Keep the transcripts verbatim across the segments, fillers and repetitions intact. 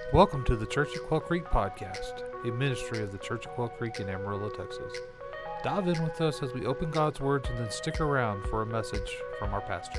Welcome to the Church at Quail Creek podcast, a ministry of the Church at Quail Creek in Amarillo, Texas. Dive in with us as we open God's words and then stick around for a message from our pastor.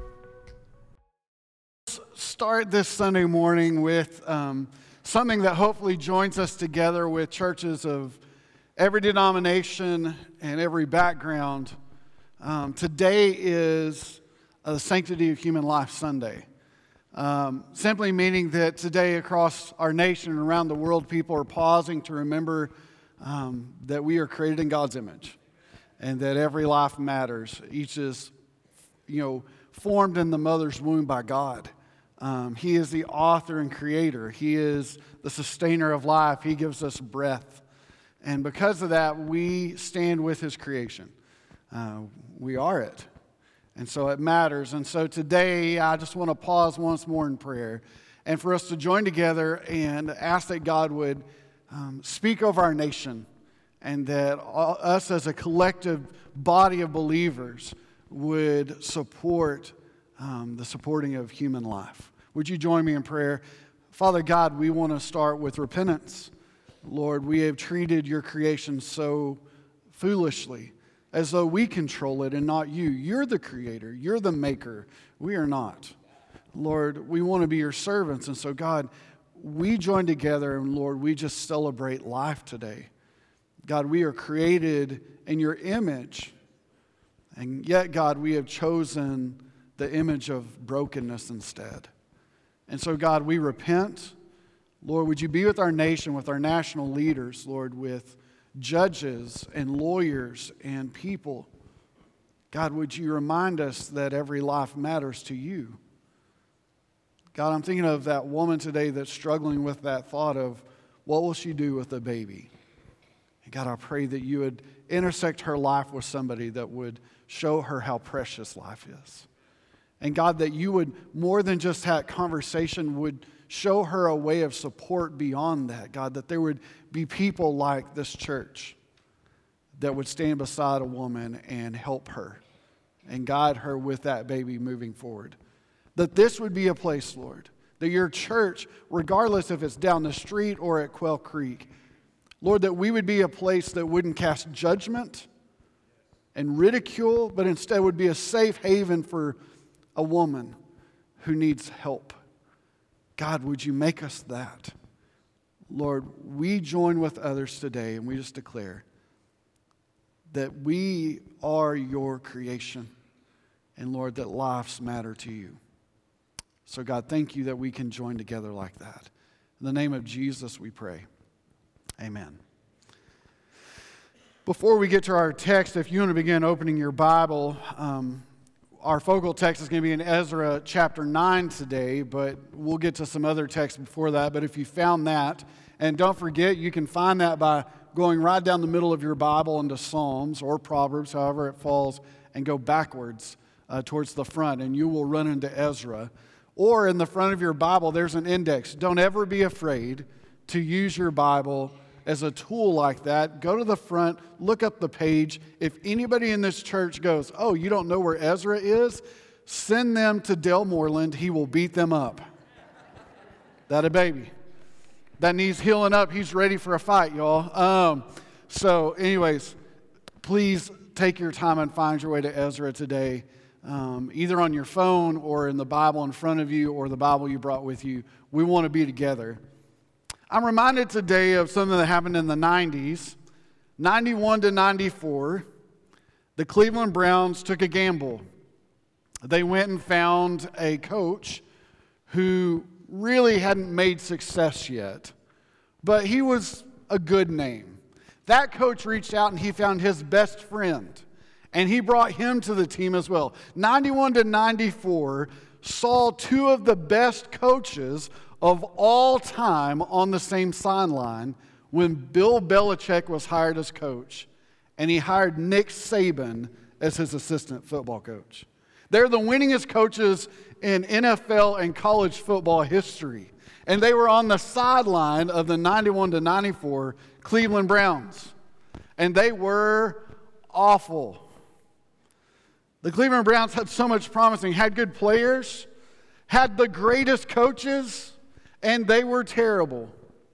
Start this Sunday morning with um, something that hopefully joins us together with churches of every denomination and every background. Um, today is uh, the Sanctity of Human Life Sunday. Um, simply meaning that today across our nation and around the world, people are pausing to remember um, that we are created in God's image and that every life matters. Each is, you know, formed in the mother's womb by God. Um, he is the author and creator. He is the sustainer of life. He gives us breath. And because of that, we stand with His creation. Uh, we are it. And so it matters. And so today, I just want to pause once more in prayer and for us to join together and ask that God would um, speak over our nation and that all, us as a collective body of believers would support um, the supporting of human life. Would you join me in prayer? Father God, we want to start with repentance. Lord, we have treated your creation so foolishly, as though we control it and not you. You're the creator. You're the maker. We are not. Lord, we want to be your servants. And so, God, we join together and, Lord, we just celebrate life today. God, we are created in your image. And yet, God, we have chosen the image of brokenness instead. And so, God, we repent. Lord, would you be with our nation, with our national leaders, Lord, with judges and lawyers and people. God, would you remind us that every life matters to you? God, I'm thinking of that woman today that's struggling with that thought of what will she do with a baby? And God, I pray that you would intersect her life with somebody that would show her how precious life is. And God, that you would, more than just have conversation, would show her a way of support beyond that, God, that there would be people like this church that would stand beside a woman and help her and guide her with that baby moving forward. That this would be a place, Lord, that your church, regardless if it's down the street or at Quail Creek, Lord, that we would be a place that wouldn't cast judgment and ridicule, but instead would be a safe haven for a woman who needs help. God, would you make us that? Lord, we join with others today and we just declare that we are your creation and, Lord, that lives matter to you. So, God, thank you that we can join together like that. In the name of Jesus, we pray. Amen. Before we get to our text, if you want to begin opening your Bible, um, our focal text is going to be in Ezra chapter nine today, but we'll get to some other texts before that. But if you found that, and don't forget, you can find that by going right down the middle of your Bible into Psalms or Proverbs, however it falls, and go backwards uh, towards the front, and you will run into Ezra. Or in the front of your Bible, there's an index. Don't ever be afraid to use your Bible as a tool like that. Go to the front, look up the page. If anybody in this church goes, oh, you don't know where Ezra is? Send them to Dale Moreland. He will beat them up. That a baby. That needs healing up. He's ready for a fight, y'all. Um, so anyways, please take your time and find your way to Ezra today, um, either on your phone or in the Bible in front of you or the Bible you brought with you. We want to be together. I'm reminded today of something that happened in the nineties. ninety-one to ninety-four, the Cleveland Browns took a gamble. They went and found a coach who really hadn't made success yet, but he was a good name. That coach reached out and he found his best friend, and he brought him to the team as well. ninety-one to ninety-four saw two of the best coaches of all time on the same sideline when Bill Belichick was hired as coach, and he hired Nick Saban as his assistant football coach. They're the winningest coaches in N F L and college football history, and they were on the sideline of the ninety-one to ninety-four Cleveland Browns, and they were awful. The Cleveland Browns had so much promising, had good players, had the greatest coaches, and they were terrible.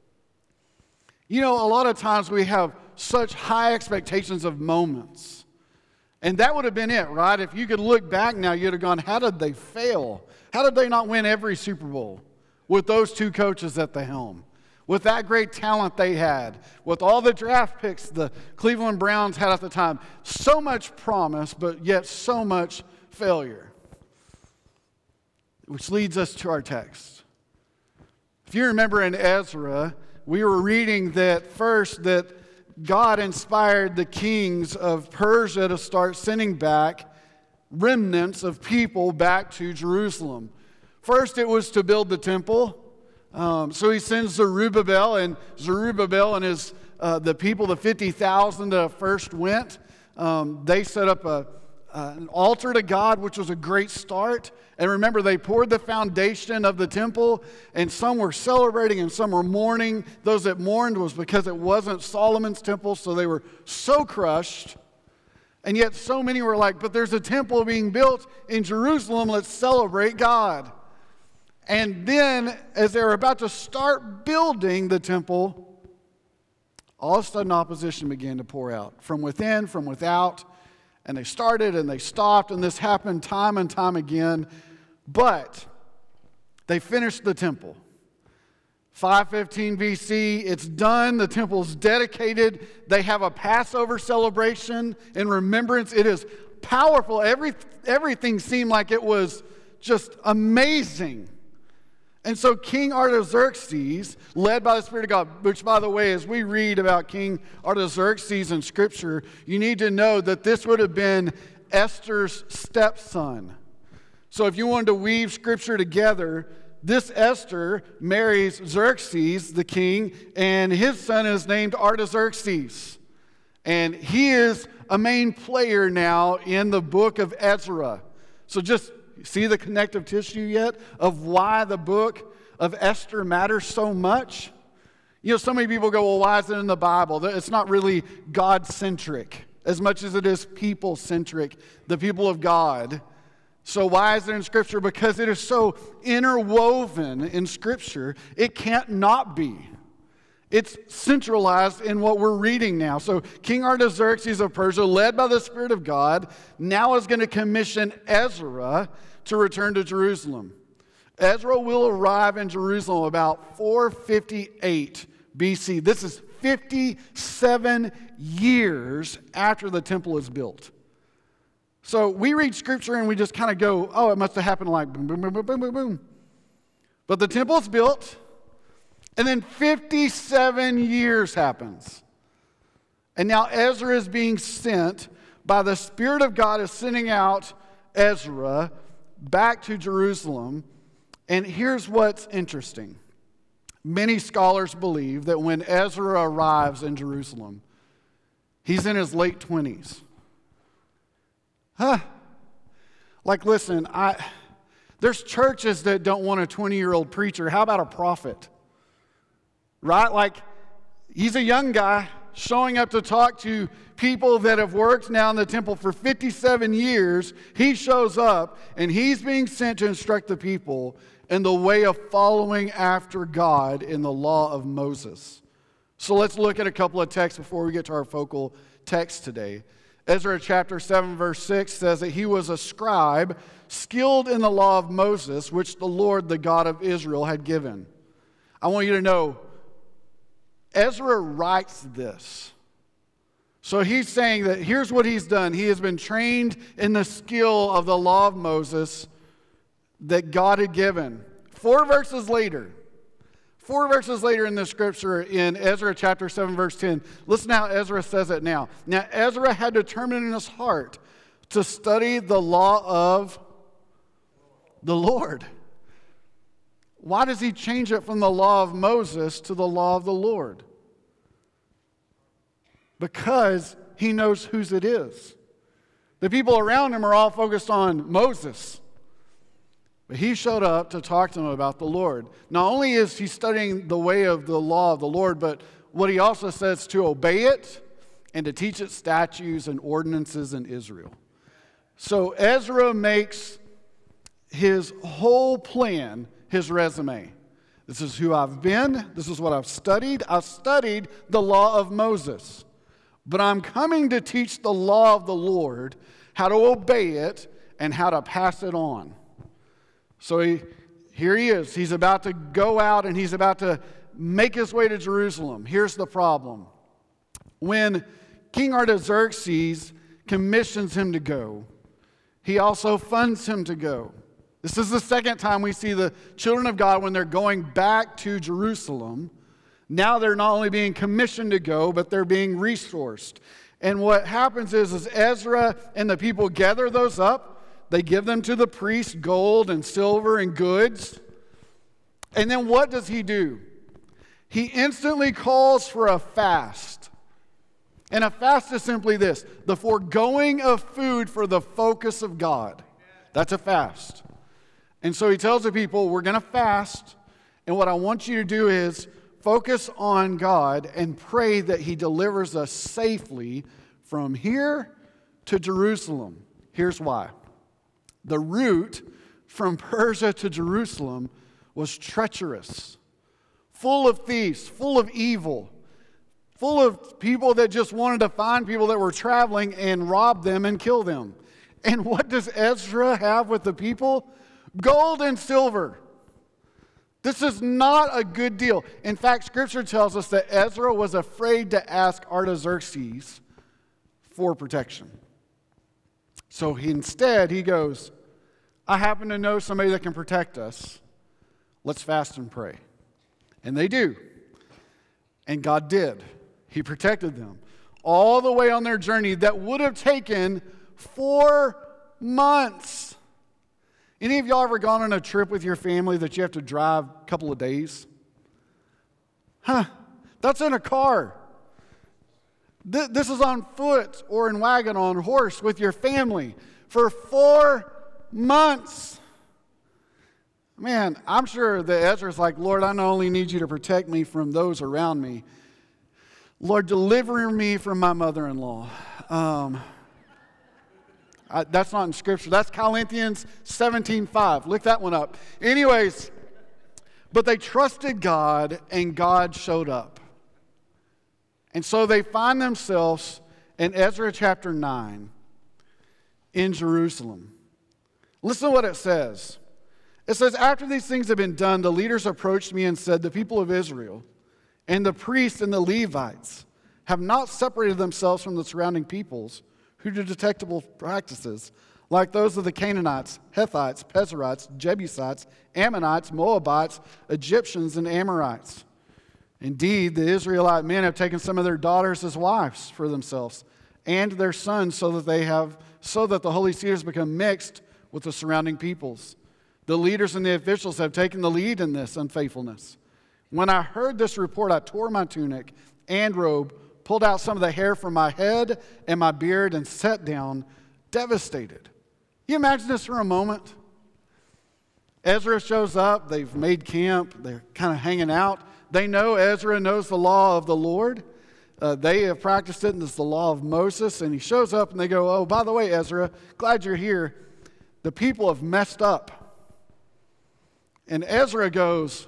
You know, a lot of times we have such high expectations of moments. And that would have been it, right? If you could look back now, you'd have gone, how did they fail? How did they not win every Super Bowl with those two coaches at the helm? With that great talent they had, with all the draft picks the Cleveland Browns had at the time. So much promise, but yet so much failure. Which leads us to our text. If you remember in Ezra, we were reading that first that God inspired the kings of Persia to start sending back remnants of people back to Jerusalem. First, it was to build the temple. Um, so he sends Zerubbabel, and Zerubbabel and his uh, the people, the fifty thousand that first went, um, they set up a, uh, an altar to God, which was a great start. And remember, they poured the foundation of the temple, and some were celebrating and some were mourning. Those that mourned was because it wasn't Solomon's temple, so they were so crushed. And yet so many were like, but there's a temple being built in Jerusalem, let's celebrate God. And then, as they were about to start building the temple, all of a sudden opposition began to pour out from within, from without. And they started and they stopped, and this happened time and time again. But they finished the temple. five fifteen B C, it's done. The temple's dedicated. They have a Passover celebration in remembrance. It is powerful. Every, everything seemed like it was just amazing. And so King Artaxerxes, led by the Spirit of God, which, by the way, as we read about King Artaxerxes in Scripture, you need to know that this would have been Esther's stepson. So if you wanted to weave Scripture together, this Esther marries Xerxes, the king, and his son is named Artaxerxes. And he is a main player now in the book of Ezra. So just see the connective tissue yet of why the book of Esther matters so much? You know, so many people go, well, why is it in the Bible? It's not really God-centric as much as it is people-centric, the people of God. So why is it in Scripture? Because it is so interwoven in Scripture, it can't not be. It's centralized in what we're reading now. So King Artaxerxes of Persia, led by the Spirit of God, now is going to commission Ezra to return to Jerusalem. Ezra will arrive in Jerusalem about four fifty-eight B C. This is fifty-seven years after the temple is built. So we read Scripture and we just kind of go, oh, it must have happened like boom, boom, boom, boom, boom, boom, boom. But the temple's built, and then fifty-seven years happens. And now Ezra is being sent by the Spirit of God, is sending out Ezra back to Jerusalem. And here's what's interesting. Many scholars believe that when Ezra arrives in Jerusalem, he's in his late twenties. Huh? Like, listen, I there's churches that don't want a twenty-year-old preacher. How about a prophet? Right? Like, he's a young guy showing up to talk to people that have worked now in the temple for fifty-seven years. He shows up, and he's being sent to instruct the people in the way of following after God in the law of Moses. So let's look at a couple of texts before we get to our focal text today. Ezra chapter seven, verse six says that he was a scribe skilled in the law of Moses, which the Lord, the God of Israel, had given. I want you to know, Ezra writes this. So he's saying that here's what he's done. He has been trained in the skill of the law of Moses that God had given. Four verses later, four verses later in the scripture in Ezra chapter seven, verse ten, listen how Ezra says it now. Now Ezra had determined in his heart to study the law of the Lord. Why does he change it from the law of Moses to the law of the Lord? Because he knows whose it is. The people around him are all focused on Moses. But he showed up to talk to them about the Lord. Not only is he studying the way of the law of the Lord, but what he also says to obey it and to teach its statutes and ordinances in Israel. So Ezra makes his whole plan his resume. This is who I've been. This is what I've studied. I've studied the law of Moses. But I'm coming to teach the law of the Lord, how to obey it, and how to pass it on. So he, here he is. He's about to go out and he's about to make his way to Jerusalem. Here's the problem. When King Artaxerxes commissions him to go, he also funds him to go. This is the second time we see the children of God when they're going back to Jerusalem. Now they're not only being commissioned to go, but they're being resourced. And what happens is, is Ezra and the people gather those up. They give them to the priest, gold and silver and goods. And then what does he do? He instantly calls for a fast. And a fast is simply this: the foregoing of food for the focus of God. That's a fast. And so he tells the people, we're going to fast. And what I want you to do is focus on God and pray that he delivers us safely from here to Jerusalem. Here's why. The route from Persia to Jerusalem was treacherous, full of thieves, full of evil, full of people that just wanted to find people that were traveling and rob them and kill them. And what does Ezra have with the people? Gold and silver. This is not a good deal. In fact, Scripture tells us that Ezra was afraid to ask Artaxerxes for protection. So he, instead, he goes, I happen to know somebody that can protect us. Let's fast and pray. And they do. And God did. He protected them all the way on their journey that would have taken four months. Any of y'all ever gone on a trip with your family that you have to drive a couple of days? Huh, that's in a car. Th- this is on foot or in wagon, on horse with your family for four months. Man, I'm sure that Ezra's like, Lord, I not only need you to protect me from those around me, Lord, deliver me from my mother-in-law. Um, I, that's not in Scripture. That's Corinthians seventeen five. Look that one up. Anyways, but they trusted God, and God showed up. And so they find themselves in Ezra chapter nine in Jerusalem. Listen to what it says. It says, after these things had been done, the leaders approached me and said, the people of Israel and the priests and the Levites have not separated themselves from the surrounding peoples who do detestable practices, like those of the Canaanites, Hittites, Perizzites, Jebusites, Ammonites, Moabites, Egyptians, and Amorites. Indeed, the Israelite men have taken some of their daughters as wives for themselves, and their sons, so that they have, so that the holy seed has become mixed with the surrounding peoples. The leaders and the officials have taken the lead in this unfaithfulness. When I heard this report, I tore my tunic and robe, pulled out some of the hair from my head and my beard, and sat down, devastated. You imagine this for a moment? Ezra shows up. They've made camp. They're kind of hanging out. They know Ezra knows the law of the Lord. Uh, they have practiced it, and it's the law of Moses. And he shows up, and they go, oh, by the way, Ezra, glad you're here. The people have messed up. And Ezra goes,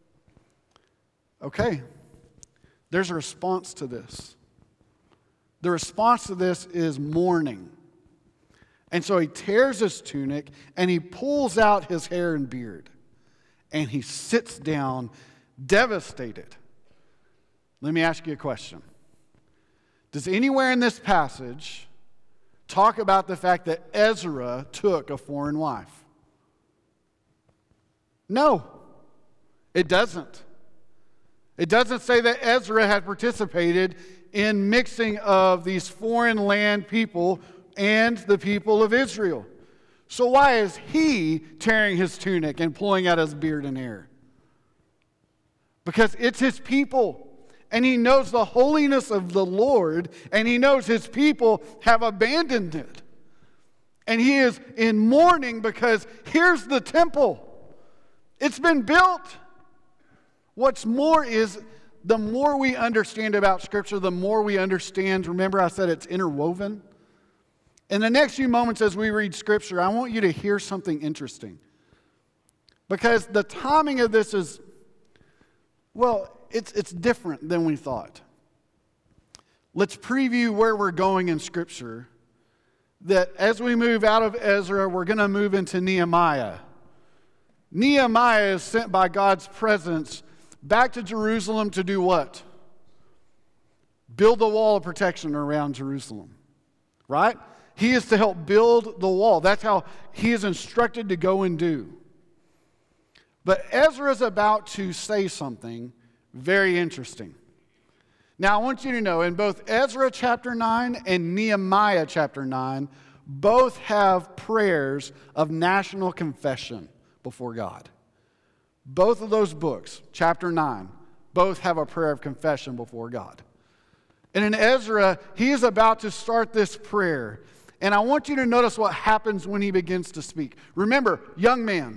okay, there's a response to this. The response to this is mourning. And so he tears his tunic and he pulls out his hair and beard. And he sits down devastated. Let me ask you a question. Does anywhere in this passage talk about the fact that Ezra took a foreign wife? No, it doesn't. It doesn't say that Ezra had participated in mixing of these foreign land people and the people of Israel. So why is he tearing his tunic and pulling out his beard and hair? Because it's his people, and he knows the holiness of the Lord, and he knows his people have abandoned it. And he is in mourning because here's the temple. It's been built. What's more is, the more we understand about Scripture, the more we understand. Remember I said it's interwoven? In the next few moments as we read Scripture, I want you to hear something interesting. Because the timing of this is, Well, it's, it's different than we thought. Let's preview where we're going in Scripture. That as we move out of Ezra, we're going to move into Nehemiah. Nehemiah is sent by God's presence back to Jerusalem to do what? Build a wall of protection around Jerusalem, right? He is to help build the wall. That's how he is instructed to go and do. But Ezra is about to say something very interesting. Now, I want you to know, in both Ezra chapter nine and Nehemiah chapter nine, both have prayers of national confession before God. Both of those books, chapter nine, both have a prayer of confession before God. And in Ezra, he is about to start this prayer. And I want you to notice what happens when he begins to speak. Remember, young man,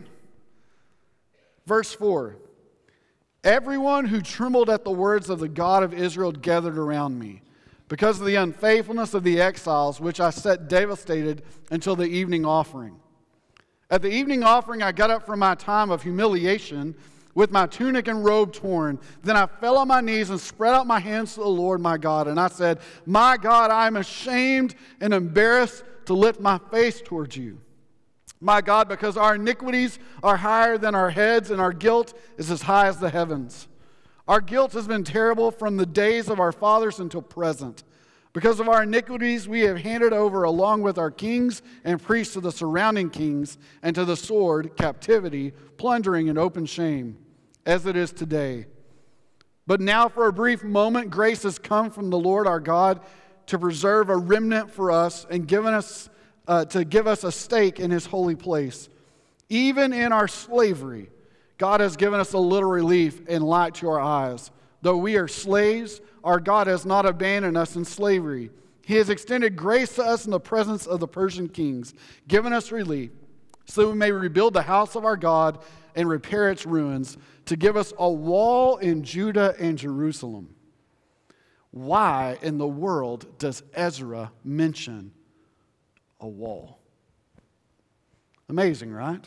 verse four. Everyone who trembled at the words of the God of Israel gathered around me because of the unfaithfulness of the exiles, which I set devastated until the evening offering. At the evening offering, I got up from my time of humiliation with my tunic and robe torn. Then I fell on my knees and spread out my hands to the Lord my God. And I said, my God, I am ashamed and embarrassed to lift my face towards you. My God, because our iniquities are higher than our heads and our guilt is as high as the heavens. Our guilt has been terrible from the days of our fathers until present. Because of our iniquities, we have handed over along with our kings and priests to the surrounding kings and to the sword, captivity, plundering, and open shame, as it is today. But now for a brief moment, grace has come from the Lord our God to preserve a remnant for us and given us Uh, to give us a stake in his holy place. Even in our slavery, God has given us a little relief and light to our eyes. Though we are slaves, our God has not abandoned us in slavery. He has extended grace to us in the presence of the Persian kings, given us relief, so that we may rebuild the house of our God and repair its ruins, to give us a wall in Judah and Jerusalem. Why in the world does Ezra mention a wall? Amazing, right?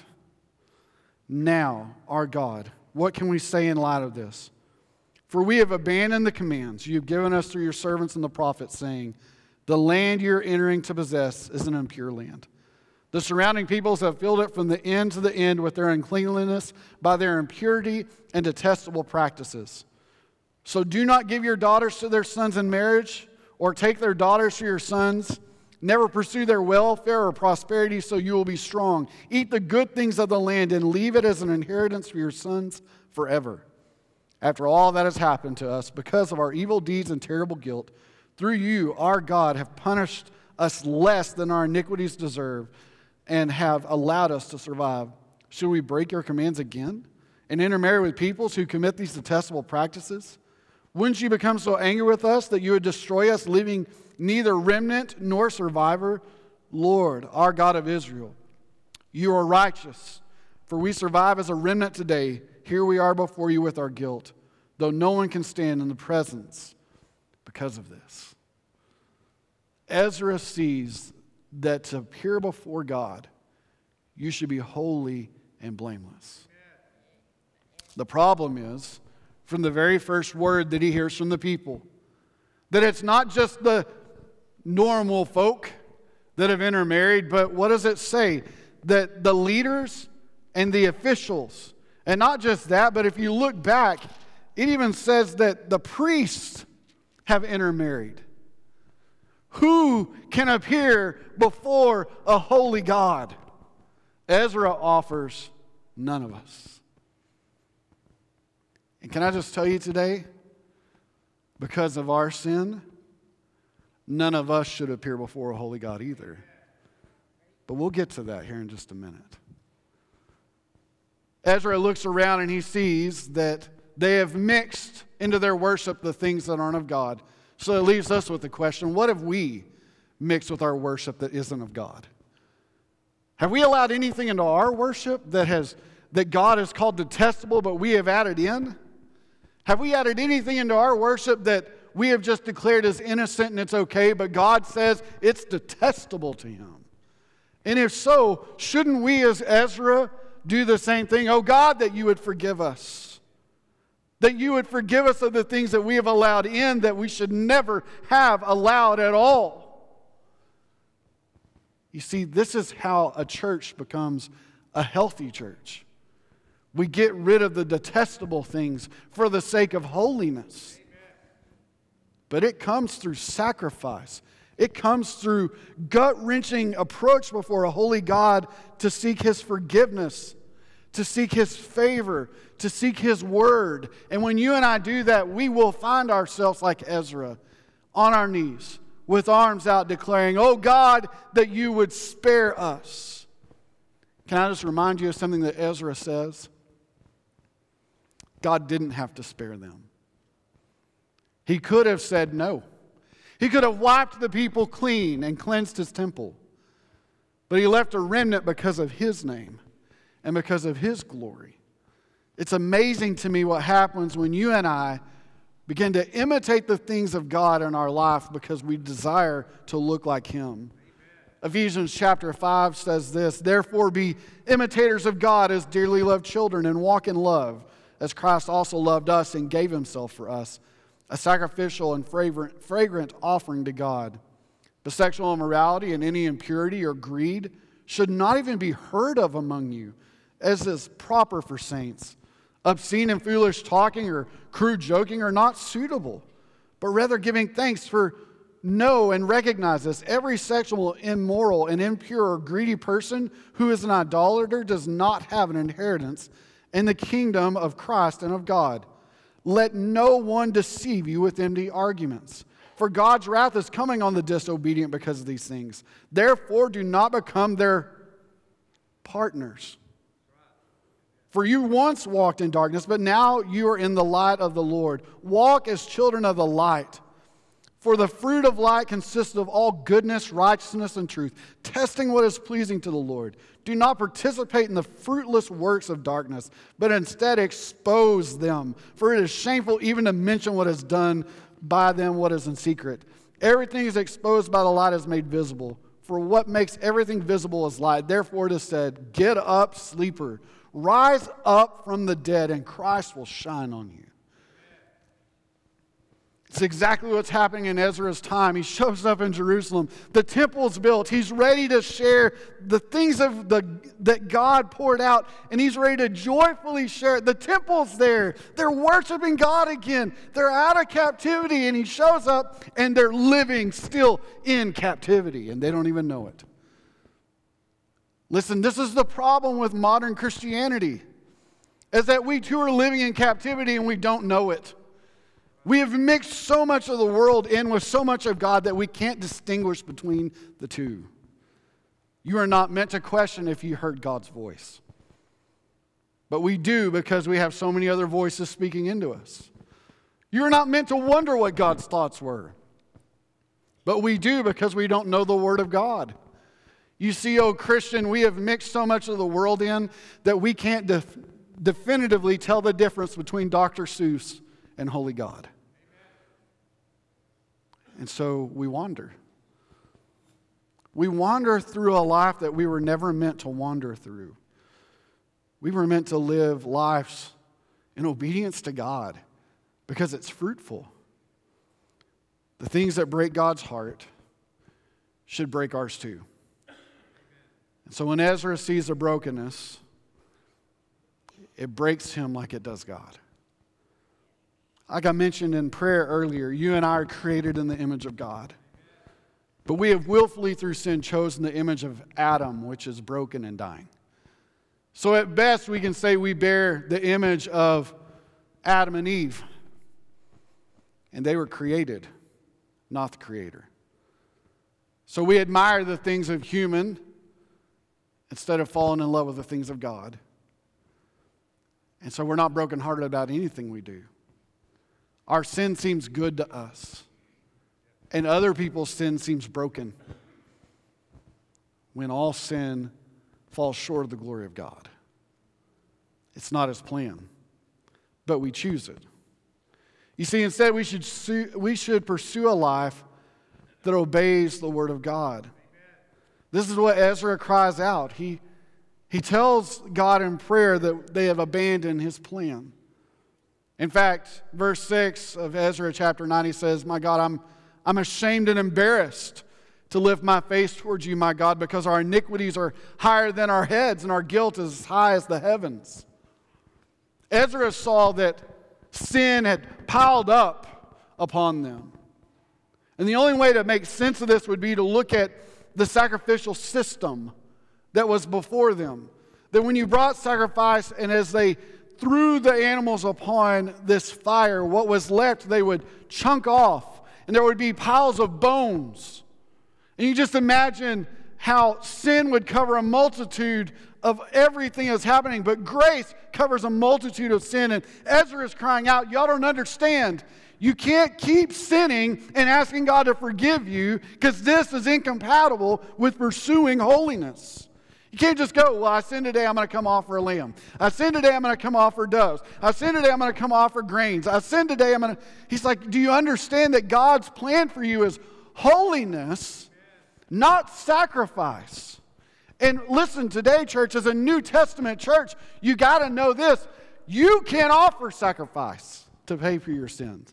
Now, our God, what can we say in light of this? For we have abandoned the commands you have given us through your servants and the prophets, saying, the land you're entering to possess is an impure land. The surrounding peoples have filled it from the end to the end with their uncleanliness by their impurity and detestable practices. So do not give your daughters to their sons in marriage, or take their daughters to your sons. Never pursue their welfare or prosperity, so you will be strong. Eat the good things of the land and leave it as an inheritance for your sons forever. After all that has happened to us, because of our evil deeds and terrible guilt, through you, our God, have punished us less than our iniquities deserve and have allowed us to survive. Should we break your commands again and intermarry with peoples who commit these detestable practices? Wouldn't you become so angry with us that you would destroy us, leaving neither remnant nor survivor? Lord, our God of Israel, you are righteous, for we survive as a remnant today. Here we are before you with our guilt, though no one can stand in the presence because of this. Ezra sees that to appear before God, you should be holy and blameless. The problem is, from the very first word that he hears from the people, that it's not just the normal folk that have intermarried, but what does it say? That the leaders and the officials, and not just that, but if you look back, it even says that the priests have intermarried. Who can appear before a holy God? Ezra offers none of us. And can I just tell you today, because of our sin, none of us should appear before a holy God either. But we'll get to that here in just a minute. Ezra looks around and he sees that they have mixed into their worship the things that aren't of God. So it leaves us with the question, what have we mixed with our worship that isn't of God? Have we allowed anything into our worship that has that God has called detestable, but we have added in? Have we added anything into our worship that we have just declared as innocent and it's okay, but God says it's detestable to him? And if so, shouldn't we as Ezra do the same thing? Oh God, that you would forgive us. That you would forgive us of the things that we have allowed in that we should never have allowed at all. You see, this is how a church becomes a healthy church. We get rid of the detestable things for the sake of holiness. But it comes through sacrifice. It comes through gut-wrenching approach before a holy God to seek His forgiveness, to seek His favor, to seek His word. And when you and I do that, we will find ourselves like Ezra, on our knees, with arms out declaring, "Oh God, that you would spare us." Can I just remind you of something that Ezra says? God didn't have to spare them. He could have said no. He could have wiped the people clean and cleansed His temple. But He left a remnant because of His name and because of His glory. It's amazing to me what happens when you and I begin to imitate the things of God in our life because we desire to look like Him. Amen. Ephesians chapter five says this, "Therefore be imitators of God as dearly loved children, and walk in love, as Christ also loved us and gave Himself for us, a sacrificial and fragrant, fragrant offering to God. But sexual immorality and any impurity or greed should not even be heard of among you, as is proper for saints. Obscene and foolish talking or crude joking are not suitable, but rather giving thanks. For know and recognize this, every sexual, immoral, and impure or greedy person who is an idolater does not have an inheritance in the kingdom of Christ and of God. Let no one deceive you with empty arguments. For God's wrath is coming on the disobedient because of these things. Therefore, do not become their partners. For you once walked in darkness, but now you are in the light of the Lord. Walk as children of the light. For the fruit of light consists of all goodness, righteousness, and truth, testing what is pleasing to the Lord. Do not participate in the fruitless works of darkness, but instead expose them. For it is shameful even to mention what is done by them, what is in secret. Everything is exposed by the light is made visible. For what makes everything visible is light. Therefore it is said, get up, sleeper. Rise up from the dead, and Christ will shine on you. It's exactly what's happening in Ezra's time. He shows up in Jerusalem. The temple's built. He's ready to share the things of the, that God poured out, and he's ready to joyfully share it. The temple's there. They're worshiping God again. They're out of captivity, and he shows up, and they're living still in captivity, and they don't even know it. Listen, this is the problem with modern Christianity, is that we too are living in captivity, and we don't know it. We have mixed so much of the world in with so much of God that we can't distinguish between the two. You are not meant to question if you heard God's voice. But we do because we have so many other voices speaking into us. You are not meant to wonder what God's thoughts were. But we do because we don't know the Word of God. You see, oh Christian, we have mixed so much of the world in that we can't def- definitively tell the difference between Doctor Seuss and holy God. And so we wander. We wander through a life that we were never meant to wander through. We were meant to live lives in obedience to God because it's fruitful. The things that break God's heart should break ours too. And so when Ezra sees the brokenness, it breaks him like it does God. Like I mentioned in prayer earlier, you and I are created in the image of God. But we have willfully through sin chosen the image of Adam, which is broken and dying. So at best we can say we bear the image of Adam and Eve. And they were created, not the Creator. So we admire the things of human instead of falling in love with the things of God. And so we're not brokenhearted about anything we do. Our sin seems good to us, and other people's sin seems broken when all sin falls short of the glory of God. It's not His plan, but we choose it. You see, instead we should sue, we should pursue a life that obeys the Word of God. This is what Ezra cries out. He, he tells God in prayer that they have abandoned His plan. In fact, verse six of Ezra chapter nine, he says, my God, I'm, I'm ashamed and embarrassed to lift my face towards you, my God, because our iniquities are higher than our heads and our guilt is as high as the heavens. Ezra saw that sin had piled up upon them. And the only way to make sense of this would be to look at the sacrificial system that was before them. That when you brought sacrifice and as they threw the animals upon this fire, what was left they would chunk off and there would be piles of bones. And you just imagine how sin would cover a multitude of everything that's happening, but grace covers a multitude of sin. And Ezra is crying out, y'all don't understand. You can't keep sinning and asking God to forgive you because this is incompatible with pursuing holiness. You can't just go, well, I sin today, I'm going to come offer a lamb. I sin today, I'm going to come offer doves. I sin today, I'm going to come offer grains. I sin today, I'm going to... He's like, do you understand that God's plan for you is holiness, not sacrifice? And listen, today, church, as a New Testament church, you got to know this. You can't offer sacrifice to pay for your sins.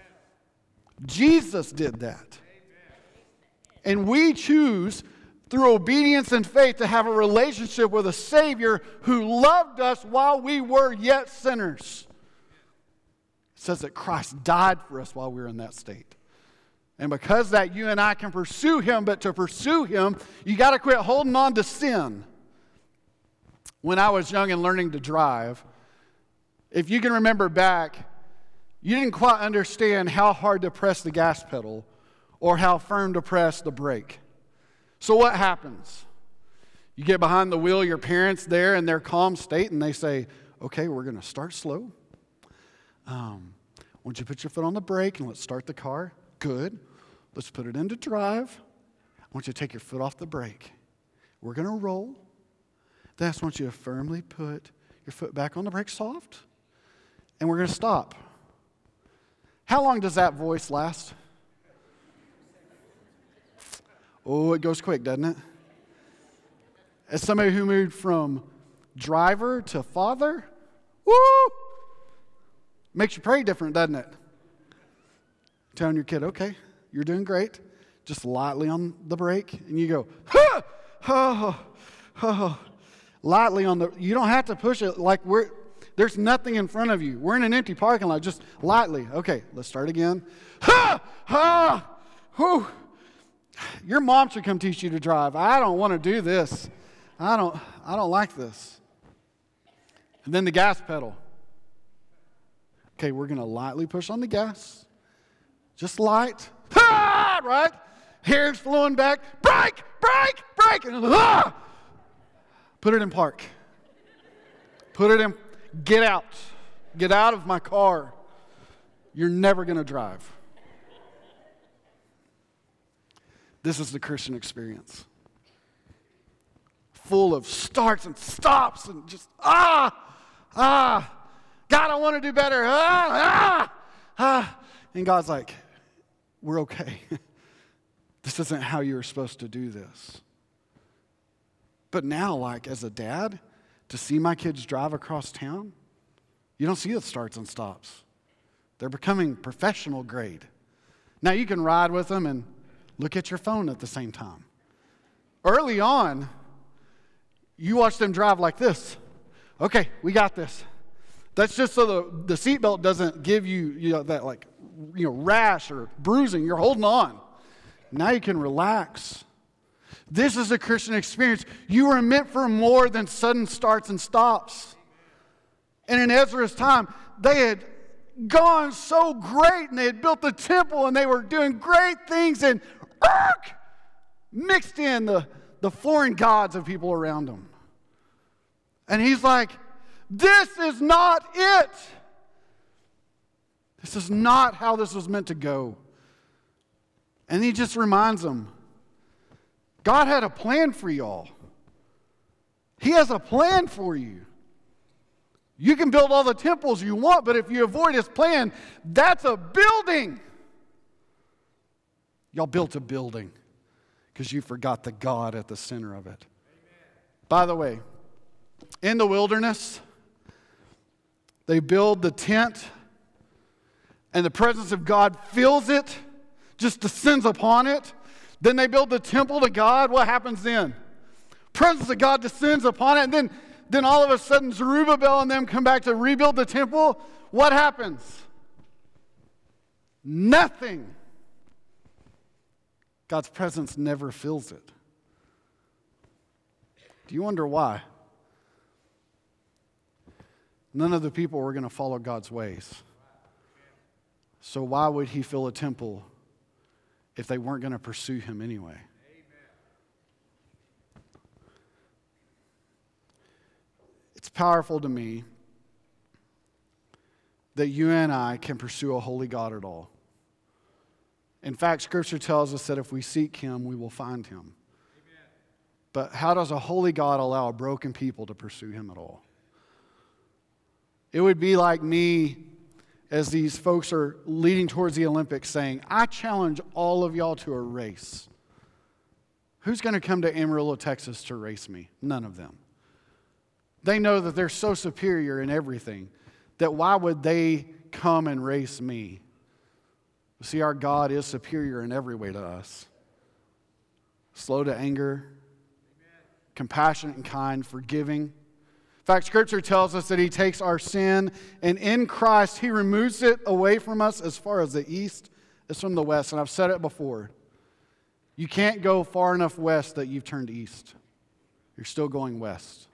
Jesus did that. And we choose through obedience and faith to have a relationship with a Savior who loved us while we were yet sinners. It says that Christ died for us while we were in that state. And because that, you and I can pursue Him, but to pursue Him, you got to quit holding on to sin. When I was young and learning to drive, if you can remember back, you didn't quite understand how hard to press the gas pedal or how firm to press the brake. So what happens? You get behind the wheel, your parents there in their calm state, and they say, okay, we're going to start slow. Um, why don't you put your foot on the brake and let's start the car? Good. Let's put it into drive. I want you to take your foot off the brake. We're going to roll. Then I just want you to firmly put your foot back on the brake soft, and we're going to stop. How long does that voice last? Oh, it goes quick, doesn't it? As somebody who moved from driver to father, woo! Makes you pray different, doesn't it? Telling your kid, okay, you're doing great. Just lightly on the brake, and you go, ha, ha, ha, lightly on the, you don't have to push it like we're, there's nothing in front of you. We're in an empty parking lot, just lightly. Okay, let's start again. Ha, ha, whew. Your mom should come teach you to drive. I don't want to do this. I don't, I don't like this. And then the gas pedal. Okay, we're going to lightly push on the gas. Just light. Ah, right? Hair's flowing back. Brake, brake, brake. And ah! Put it in park. Put it in. Get out. Get out of my car. You're never going to drive. This is the Christian experience. Full of starts and stops and just, ah, ah, God, I want to do better. Ah, ah, ah. And God's like, we're okay. This isn't how you were supposed to do this. But now, like, as a dad, to see my kids drive across town, you don't see the starts and stops. They're becoming professional grade. Now, you can ride with them and look at your phone at the same time. Early on, you watch them drive like this. Okay, we got this. That's just so the, the seatbelt doesn't give you, you know, that like, you know, rash or bruising. You're holding on. Now you can relax. This is a Christian experience. You are meant for more than sudden starts and stops. And in Ezra's time, they had gone so great, and they had built the temple, and they were doing great things, and ark, mixed in the, the foreign gods of people around them. And he's like, this is not it. This is not how this was meant to go. And he just reminds them, God had a plan for y'all. He has a plan for you. You can build all the temples you want, but if you avoid His plan, that's a building. Y'all built a building because you forgot the God at the center of it. Amen. By the way, in the wilderness, they build the tent and the presence of God fills it, just descends upon it. Then they build the temple to God. What happens then? Presence of God descends upon it, and then, then all of a sudden Zerubbabel and them come back to rebuild the temple. What happens? Nothing. God's presence never fills it. Do you wonder why? None of the people were going to follow God's ways. So why would he fill a temple if they weren't going to pursue him anyway? It's powerful to me that you and I can pursue a holy God at all. In fact, Scripture tells us that if we seek him, we will find him. Amen. But how does a holy God allow a broken people to pursue him at all? It would be like me, as these folks are leading towards the Olympics, saying, I challenge all of y'all to a race. Who's going to come to Amarillo, Texas to race me? None of them. They know that they're so superior in everything that why would they come and race me? See, our God is superior in every way to us. Slow to anger, compassionate and kind, forgiving. In fact, Scripture tells us that he takes our sin and in Christ he removes it away from us as far as the east is from the west. And I've said it before. You can't go far enough west that you've turned east. You're still going west.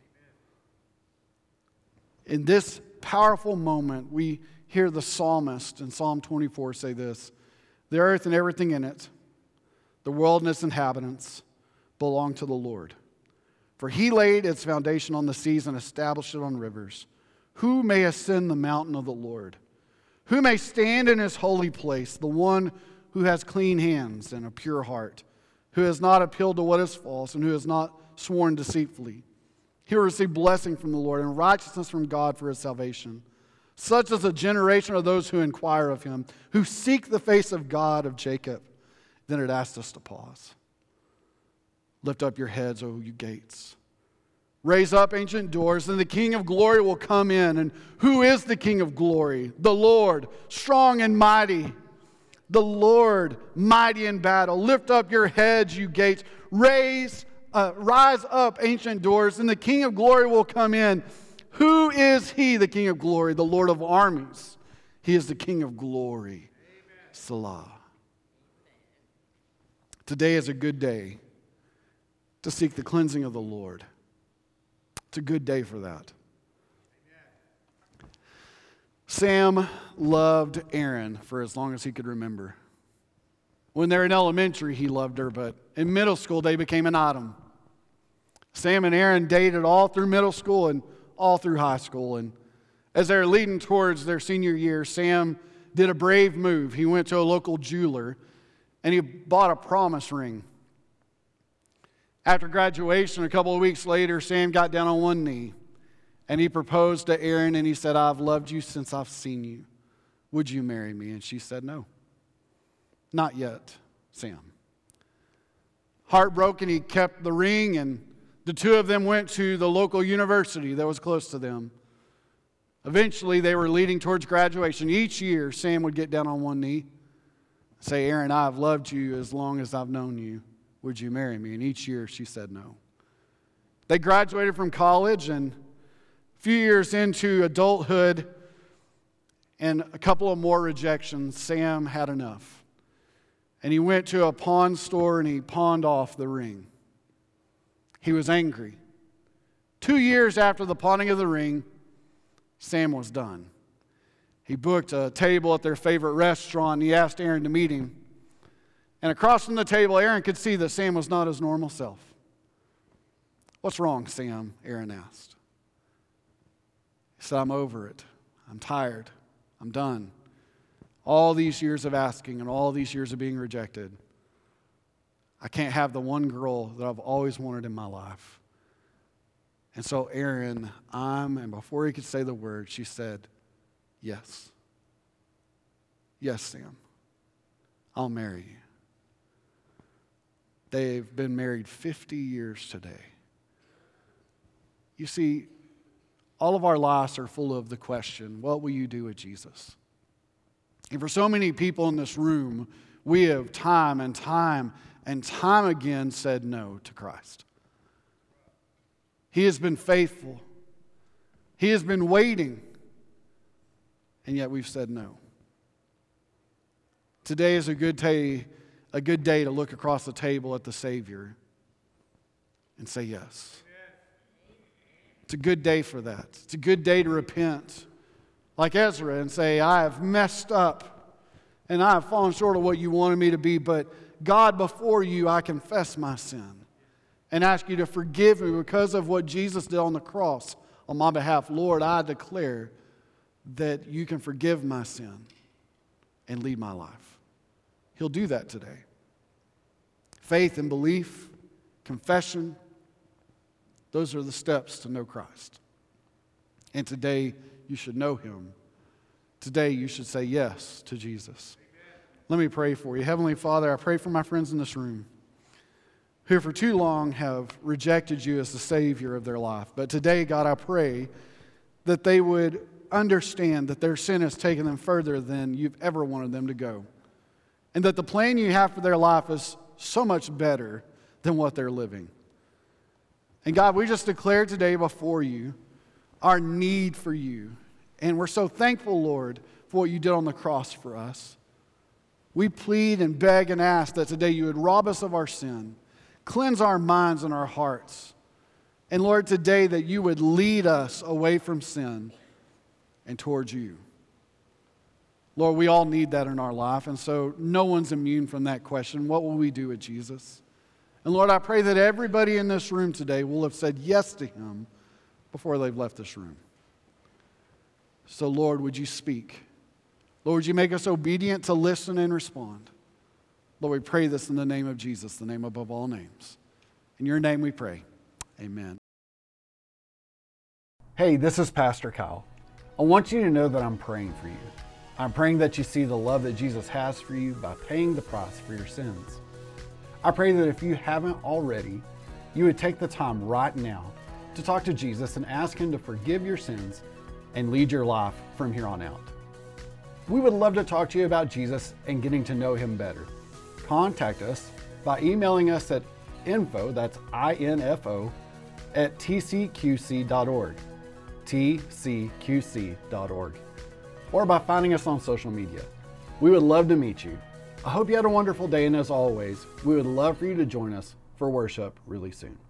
In this powerful moment, we hear the psalmist in Psalm twenty-four say this: the earth and everything in it, the world and its inhabitants, belong to the Lord. For he laid its foundation on the seas and established it on rivers. Who may ascend the mountain of the Lord? Who may stand in his holy place? The one who has clean hands and a pure heart, who has not appealed to what is false and who has not sworn deceitfully. He will receive blessing from the Lord and righteousness from God for his salvation. Such is the generation of those who inquire of him, who seek the face of God of Jacob. Then it asks us to pause. Lift up your heads, O you gates. Raise up ancient doors, and the King of glory will come in. And who is the King of glory? The Lord, strong and mighty. The Lord, mighty in battle. Lift up your heads, you gates. Raise, uh, rise up, ancient doors, and the King of glory will come in. Who is he, the King of glory? The Lord of armies. He is the King of glory. Amen. Selah. Today is a good day to seek the cleansing of the Lord. It's a good day for that. Amen. Sam loved Erin for as long as he could remember. When they were in elementary, he loved her, but in middle school, they became an item. Sam and Erin dated all through middle school and all through high school. And as they were leading towards their senior year, Sam did a brave move. He went to a local jeweler and he bought a promise ring. After graduation, a couple of weeks later, Sam got down on one knee and he proposed to Erin and he said, I've loved you since I've seen you. Would you marry me? And she said, no. Not yet, Sam. Heartbroken, he kept the ring, and the two of them went to the local university that was close to them. Eventually, they were leading towards graduation. Each year, Sam would get down on one knee, say, Erin, I have loved you as long as I've known you. Would you marry me? And each year, she said no. They graduated from college, and a few years into adulthood and a couple of more rejections, Sam had enough. And he went to a pawn store and he pawned off the ring. He was angry. Two years after the pawning of the ring, Sam was done. He booked a table at their favorite restaurant and he asked Erin to meet him. And across from the table, Erin could see that Sam was not his normal self. What's wrong, Sam? Erin asked. He said, I'm over it. I'm tired. I'm done. All these years of asking and all these years of being rejected, I can't have the one girl that I've always wanted in my life. And so Erin, I'm, and before he could say the word, she said, yes. Yes, Sam. I'll marry you. They've been married fifty years today. You see, all of our lives are full of the question, what will you do with Jesus? And for so many people in this room, we have time and time and time again said no to Christ. He has been faithful. He has been waiting. And yet we've said no. Today is a good day, a good day to look across the table at the Savior and say yes. It's a good day for that. It's a good day to repent, like Ezra, and say, I have messed up and I have fallen short of what you wanted me to be, but God, before you, I confess my sin and ask you to forgive me because of what Jesus did on the cross on my behalf. Lord, I declare that you can forgive my sin and lead my life. He'll do that today. Faith and belief, confession, those are the steps to know Christ. And today you should know him. Today you should say yes to Jesus. Let me pray for you. Heavenly Father, I pray for my friends in this room who for too long have rejected you as the Savior of their life. But today, God, I pray that they would understand that their sin has taken them further than you've ever wanted them to go. And that the plan you have for their life is so much better than what they're living. And God, we just declare today before you our need for you. And we're so thankful, Lord, for what you did on the cross for us. We plead and beg and ask that today you would rob us of our sin, cleanse our minds and our hearts. And Lord, today that you would lead us away from sin and towards you. Lord, we all need that in our life, and so no one's immune from that question. What will we do with Jesus? And Lord, I pray that everybody in this room today will have said yes to him before they've left this room. So Lord, would you speak? Lord, would you make us obedient to listen and respond? Lord, we pray this in the name of Jesus, the name above all names. In your name we pray. Amen. Hey, this is Pastor Kyle. I want you to know that I'm praying for you. I'm praying that you see the love that Jesus has for you by paying the price for your sins. I pray that if you haven't already, you would take the time right now to talk to Jesus and ask him to forgive your sins and lead your life from here on out. We would love to talk to you about Jesus and getting to know him better. Contact us by emailing us at info, that's I N F O, at T C Q C dot org, T C Q C dot org, or by finding us on social media. We would love to meet you. I hope you had a wonderful day, and as always, we would love for you to join us for worship really soon.